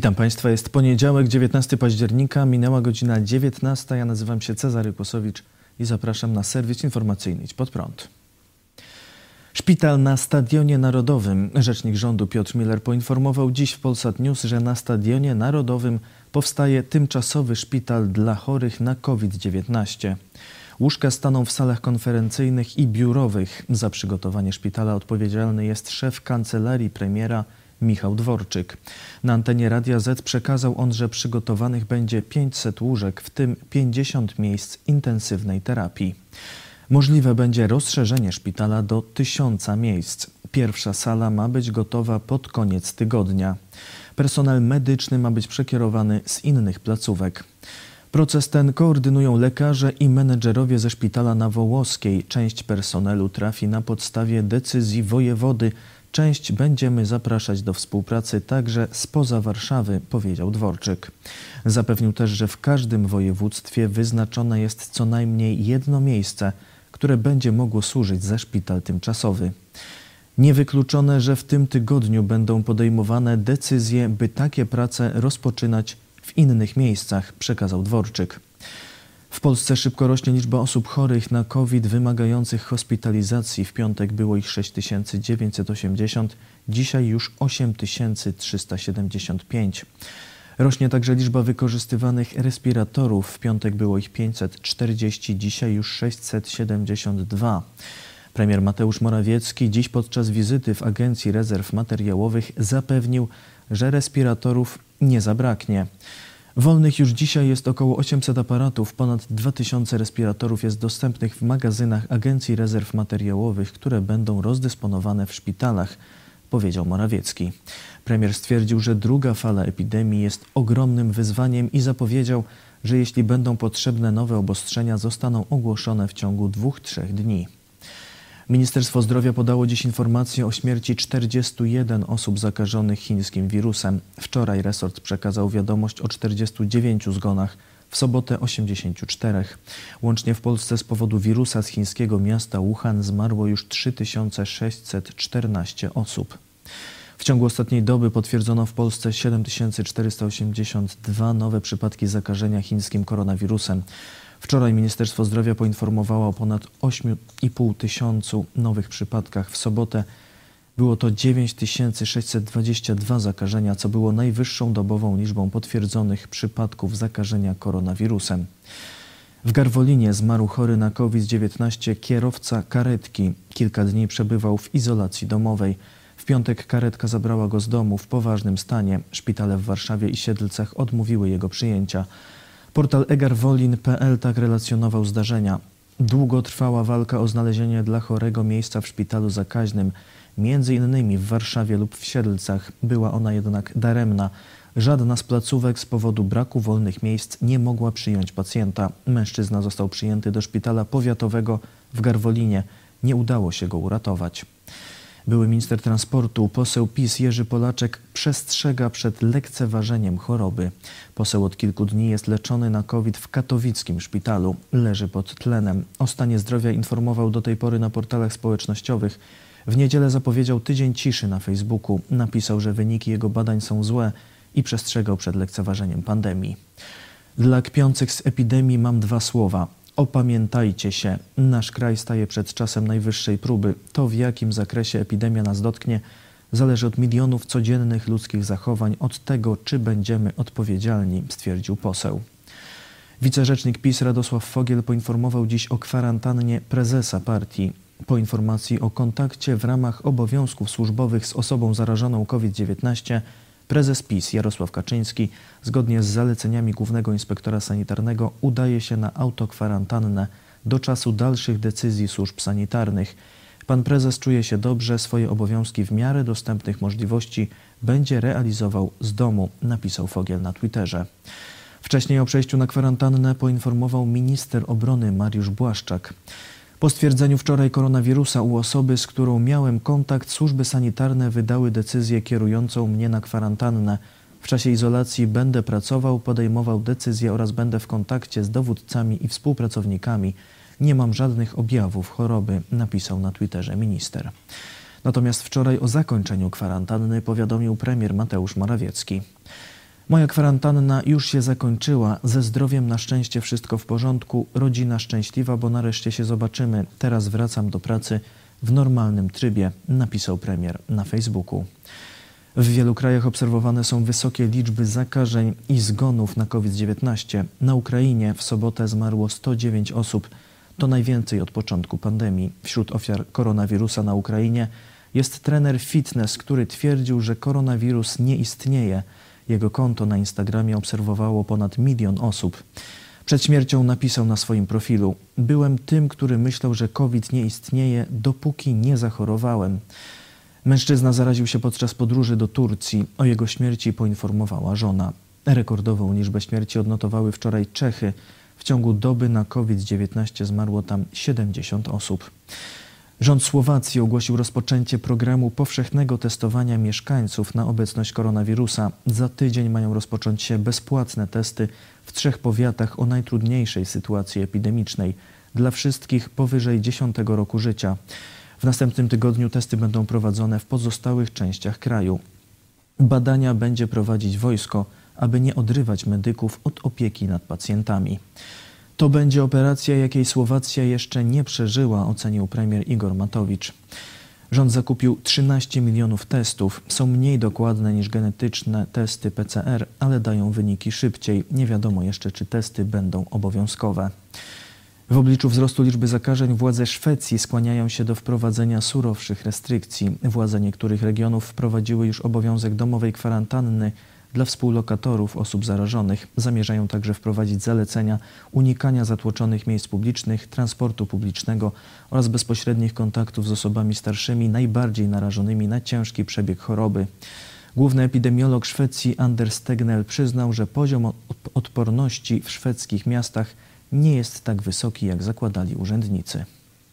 Witam Państwa, jest poniedziałek, 19 października, minęła godzina 19. Ja nazywam się Cezary Kłosowicz i zapraszam na serwis informacyjny Idź Pod Prąd. Szpital na Stadionie Narodowym. Rzecznik rządu Piotr Miller poinformował dziś w Polsat News, że na Stadionie Narodowym powstaje tymczasowy szpital dla chorych na COVID-19. Łóżka staną w salach konferencyjnych i biurowych. Za przygotowanie szpitala odpowiedzialny jest szef kancelarii premiera Michał Dworczyk. Na antenie Radia Z przekazał on, że przygotowanych będzie 500 łóżek, w tym 50 miejsc intensywnej terapii. Możliwe będzie rozszerzenie szpitala do 1000 miejsc. Pierwsza sala ma być gotowa pod koniec tygodnia. Personel medyczny ma być przekierowany z innych placówek. Proces ten koordynują lekarze i menedżerowie ze szpitala na Wołoskiej. Część personelu trafi na podstawie decyzji wojewody. Część będziemy zapraszać do współpracy także spoza Warszawy, powiedział Dworczyk. Zapewnił też, że w każdym województwie wyznaczone jest co najmniej jedno miejsce, które będzie mogło służyć za szpital tymczasowy. Niewykluczone, że w tym tygodniu będą podejmowane decyzje, by takie prace rozpoczynać w innych miejscach, przekazał Dworczyk. W Polsce szybko rośnie liczba osób chorych na COVID wymagających hospitalizacji. W piątek było ich 6980, dzisiaj już 8375. Rośnie także liczba wykorzystywanych respiratorów. W piątek było ich 540, dzisiaj już 672. Premier Mateusz Morawiecki dziś podczas wizyty w Agencji Rezerw Materiałowych zapewnił, że respiratorów nie zabraknie. Wolnych już dzisiaj jest około 800 aparatów, ponad 2000 respiratorów jest dostępnych w magazynach Agencji Rezerw Materiałowych, które będą rozdysponowane w szpitalach, powiedział Morawiecki. Premier stwierdził, że druga fala epidemii jest ogromnym wyzwaniem i zapowiedział, że jeśli będą potrzebne nowe obostrzenia, zostaną ogłoszone w ciągu 2-3 dni. Ministerstwo Zdrowia podało dziś informację o śmierci 41 osób zakażonych chińskim wirusem. Wczoraj resort przekazał wiadomość o 49 zgonach, w sobotę 84. Łącznie w Polsce z powodu wirusa z chińskiego miasta Wuhan zmarło już 3614 osób. W ciągu ostatniej doby potwierdzono w Polsce 7482 nowe przypadki zakażenia chińskim koronawirusem. Wczoraj Ministerstwo Zdrowia poinformowało o ponad 8,5 tysiącu nowych przypadkach. W sobotę było to 9622 zakażenia, co było najwyższą dobową liczbą potwierdzonych przypadków zakażenia koronawirusem. W Garwolinie zmarł chory na COVID-19 kierowca karetki. Kilka dni przebywał w izolacji domowej. W piątek karetka zabrała go z domu w poważnym stanie. Szpitale w Warszawie i Siedlcach odmówiły jego przyjęcia. Portal egarwolin.pl tak relacjonował zdarzenia. Długo trwała walka o znalezienie dla chorego miejsca w szpitalu zakaźnym, między innymi w Warszawie lub w Siedlcach. Była ona jednak daremna. Żadna z placówek z powodu braku wolnych miejsc nie mogła przyjąć pacjenta. Mężczyzna został przyjęty do szpitala powiatowego w Garwolinie. Nie udało się go uratować. Były minister transportu, poseł PiS Jerzy Polaczek przestrzega przed lekceważeniem choroby. Poseł od kilku dni jest leczony na COVID w katowickim szpitalu. Leży pod tlenem. O stanie zdrowia informował do tej pory na portalach społecznościowych. W niedzielę zapowiedział tydzień ciszy na Facebooku. Napisał, że wyniki jego badań są złe i przestrzegał przed lekceważeniem pandemii. Dla kpiących z epidemii mam 2 słowa. Opamiętajcie się. Nasz kraj staje przed czasem najwyższej próby. To, w jakim zakresie epidemia nas dotknie, zależy od milionów codziennych ludzkich zachowań, od tego, czy będziemy odpowiedzialni, stwierdził poseł. Wicerzecznik PiS Radosław Fogiel poinformował dziś o kwarantannie prezesa partii. Po informacji o kontakcie w ramach obowiązków służbowych z osobą zarażoną COVID-19 prezes PiS Jarosław Kaczyński, zgodnie z zaleceniami Głównego Inspektora Sanitarnego, udaje się na autokwarantannę do czasu dalszych decyzji służb sanitarnych. Pan prezes czuje się dobrze, swoje obowiązki w miarę dostępnych możliwości będzie realizował z domu, napisał Fogiel na Twitterze. Wcześniej o przejściu na kwarantannę poinformował minister obrony Mariusz Błaszczak. Po stwierdzeniu wczoraj koronawirusa u osoby, z którą miałem kontakt, służby sanitarne wydały decyzję kierującą mnie na kwarantannę. W czasie izolacji będę pracował, podejmował decyzje oraz będę w kontakcie z dowódcami i współpracownikami. Nie mam żadnych objawów choroby, napisał na Twitterze minister. Natomiast wczoraj o zakończeniu kwarantanny powiadomił premier Mateusz Morawiecki. Moja kwarantanna już się zakończyła. Ze zdrowiem na szczęście wszystko w porządku. Rodzina szczęśliwa, bo nareszcie się zobaczymy. Teraz wracam do pracy w normalnym trybie, napisał premier na Facebooku. W wielu krajach obserwowane są wysokie liczby zakażeń i zgonów na COVID-19. Na Ukrainie w sobotę zmarło 109 osób. To najwięcej od początku pandemii. Wśród ofiar koronawirusa na Ukrainie jest trener fitness, który twierdził, że koronawirus nie istnieje. Jego konto na Instagramie obserwowało ponad 1 milion osób. Przed śmiercią napisał na swoim profilu: byłem tym, który myślał, że COVID nie istnieje, dopóki nie zachorowałem. Mężczyzna zaraził się podczas podróży do Turcji. O jego śmierci poinformowała żona. Rekordową liczbę śmierci odnotowały wczoraj Czechy. W ciągu doby na COVID-19 zmarło tam 70 osób. Rząd Słowacji ogłosił rozpoczęcie programu powszechnego testowania mieszkańców na obecność koronawirusa. Za tydzień mają rozpocząć się bezpłatne testy w 3 powiatach o najtrudniejszej sytuacji epidemicznej dla wszystkich powyżej 10 roku życia. W następnym tygodniu testy będą prowadzone w pozostałych częściach kraju. Badania będzie prowadzić wojsko, aby nie odrywać medyków od opieki nad pacjentami. To będzie operacja, jakiej Słowacja jeszcze nie przeżyła, ocenił premier Igor Matowicz. Rząd zakupił 13 milionów testów. Są mniej dokładne niż genetyczne testy PCR, ale dają wyniki szybciej. Nie wiadomo jeszcze, czy testy będą obowiązkowe. W obliczu wzrostu liczby zakażeń władze Szwecji skłaniają się do wprowadzenia surowszych restrykcji. Władze niektórych regionów wprowadziły już obowiązek domowej kwarantanny dla współlokatorów osób zarażonych. Zamierzają także wprowadzić zalecenia unikania zatłoczonych miejsc publicznych, transportu publicznego oraz bezpośrednich kontaktów z osobami starszymi najbardziej narażonymi na ciężki przebieg choroby. Główny epidemiolog Szwecji Anders Tegnell przyznał, że poziom odporności w szwedzkich miastach nie jest tak wysoki, jak zakładali urzędnicy.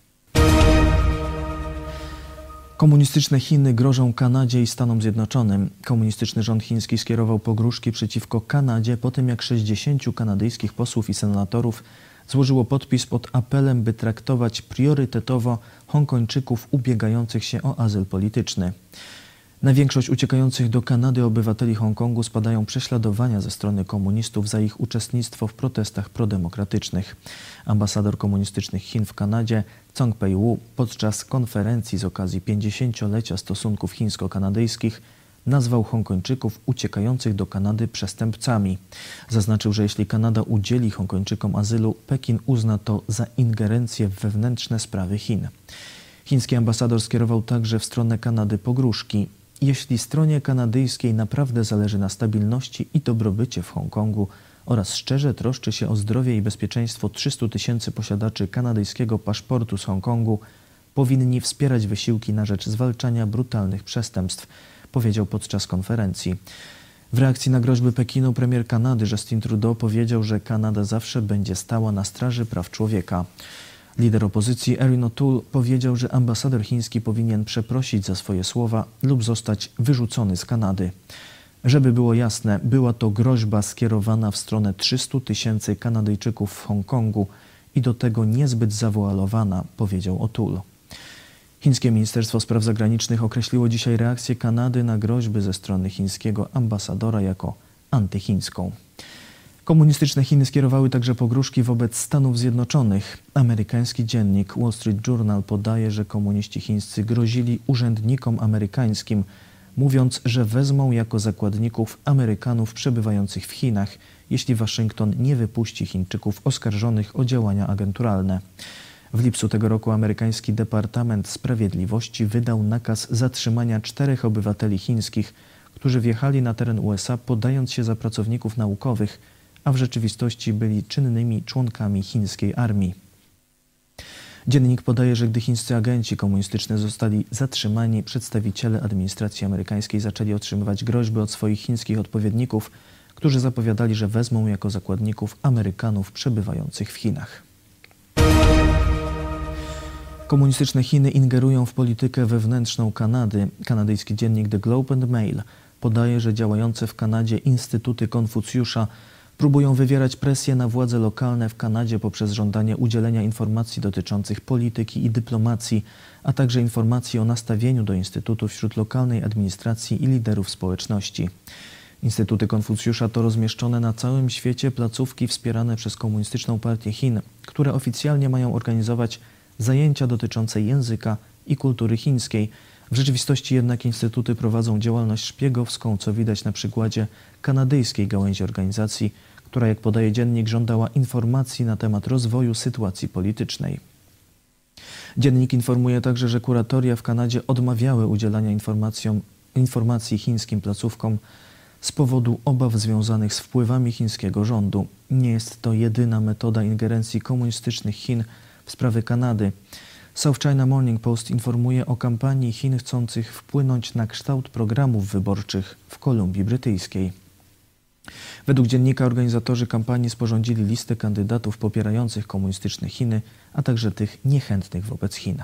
Komunistyczne Chiny grożą Kanadzie i Stanom Zjednoczonym. Komunistyczny rząd chiński skierował pogróżki przeciwko Kanadzie po tym, jak 60 kanadyjskich posłów i senatorów złożyło podpis pod apelem, by traktować priorytetowo Hongkończyków ubiegających się o azyl polityczny. Na większość uciekających do Kanady obywateli Hongkongu spadają prześladowania ze strony komunistów za ich uczestnictwo w protestach prodemokratycznych. Ambasador komunistycznych Chin w Kanadzie Cong Pei-wu podczas konferencji z okazji 50-lecia stosunków chińsko-kanadyjskich nazwał Hongkończyków uciekających do Kanady przestępcami. Zaznaczył, że jeśli Kanada udzieli Hongkończykom azylu, Pekin uzna to za ingerencję w wewnętrzne sprawy Chin. Chiński ambasador skierował także w stronę Kanady pogróżki. Jeśli stronie kanadyjskiej naprawdę zależy na stabilności i dobrobycie w Hongkongu oraz szczerze troszczy się o zdrowie i bezpieczeństwo 300 000 posiadaczy kanadyjskiego paszportu z Hongkongu, powinni wspierać wysiłki na rzecz zwalczania brutalnych przestępstw, powiedział podczas konferencji. W reakcji na groźby Pekinu premier Kanady Justin Trudeau powiedział, że Kanada zawsze będzie stała na straży praw człowieka. Lider opozycji Erin O'Toole powiedział, że ambasador chiński powinien przeprosić za swoje słowa lub zostać wyrzucony z Kanady. Żeby było jasne, była to groźba skierowana w stronę 300 000 Kanadyjczyków w Hongkongu i do tego niezbyt zawoalowana, powiedział O'Toole. Chińskie Ministerstwo Spraw Zagranicznych określiło dzisiaj reakcję Kanady na groźby ze strony chińskiego ambasadora jako antychińską. Komunistyczne Chiny skierowały także pogróżki wobec Stanów Zjednoczonych. Amerykański dziennik Wall Street Journal podaje, że komuniści chińscy grozili urzędnikom amerykańskim, mówiąc, że wezmą jako zakładników Amerykanów przebywających w Chinach, jeśli Waszyngton nie wypuści Chińczyków oskarżonych o działania agenturalne. W lipcu tego roku amerykański Departament Sprawiedliwości wydał nakaz zatrzymania 4 obywateli chińskich, którzy wjechali na teren USA, podając się za pracowników naukowych, a w rzeczywistości byli czynnymi członkami chińskiej armii. Dziennik podaje, że gdy chińscy agenci komunistyczni zostali zatrzymani, przedstawiciele administracji amerykańskiej zaczęli otrzymywać groźby od swoich chińskich odpowiedników, którzy zapowiadali, że wezmą jako zakładników Amerykanów przebywających w Chinach. Komunistyczne Chiny ingerują w politykę wewnętrzną Kanady. Kanadyjski dziennik The Globe and Mail podaje, że działające w Kanadzie instytuty Konfucjusza próbują wywierać presję na władze lokalne w Kanadzie poprzez żądanie udzielenia informacji dotyczących polityki i dyplomacji, a także informacji o nastawieniu do instytutu wśród lokalnej administracji i liderów społeczności. Instytuty Konfucjusza to rozmieszczone na całym świecie placówki wspierane przez Komunistyczną Partię Chin, które oficjalnie mają organizować zajęcia dotyczące języka i kultury chińskiej. W rzeczywistości jednak instytuty prowadzą działalność szpiegowską, co widać na przykładzie kanadyjskiej gałęzi organizacji, która, jak podaje dziennik, żądała informacji na temat rozwoju sytuacji politycznej. Dziennik informuje także, że kuratoria w Kanadzie odmawiały udzielania informacji chińskim placówkom z powodu obaw związanych z wpływami chińskiego rządu. Nie jest to jedyna metoda ingerencji komunistycznych Chin w sprawy Kanady. South China Morning Post informuje o kampanii Chin chcących wpłynąć na kształt programów wyborczych w Kolumbii Brytyjskiej. Według dziennika organizatorzy kampanii sporządzili listę kandydatów popierających komunistyczne Chiny, a także tych niechętnych wobec Chin.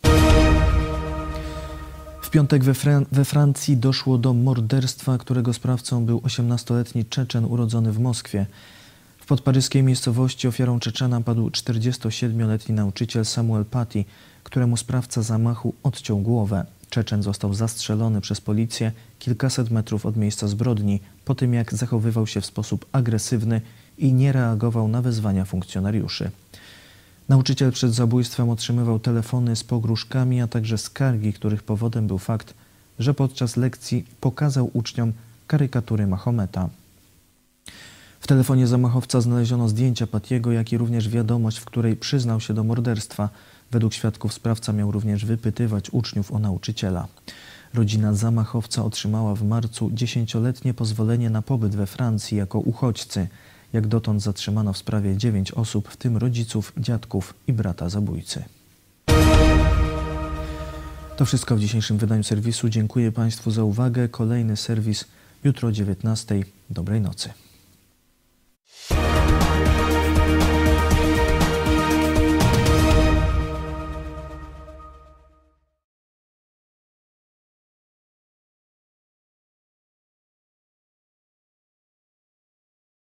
W piątek we Francji doszło do morderstwa, którego sprawcą był 18-letni Czeczen urodzony w Moskwie. W podparyskiej miejscowości ofiarą Czeczena padł 47-letni nauczyciel Samuel Paty, któremu sprawca zamachu odciął głowę. Czeczen został zastrzelony przez policję kilkaset metrów od miejsca zbrodni, po tym jak zachowywał się w sposób agresywny i nie reagował na wezwania funkcjonariuszy. Nauczyciel przed zabójstwem otrzymywał telefony z pogróżkami, a także skargi, których powodem był fakt, że podczas lekcji pokazał uczniom karykatury Mahometa. W telefonie zamachowca znaleziono zdjęcia Patiego, jak i również wiadomość, w której przyznał się do morderstwa. Według świadków sprawca miał również wypytywać uczniów o nauczyciela. Rodzina zamachowca otrzymała w marcu 10-letnie pozwolenie na pobyt we Francji jako uchodźcy. Jak dotąd zatrzymano w sprawie 9 osób, w tym rodziców, dziadków i brata zabójcy. To wszystko w dzisiejszym wydaniu serwisu. Dziękuję Państwu za uwagę. Kolejny serwis jutro o 19:00. Dobrej nocy.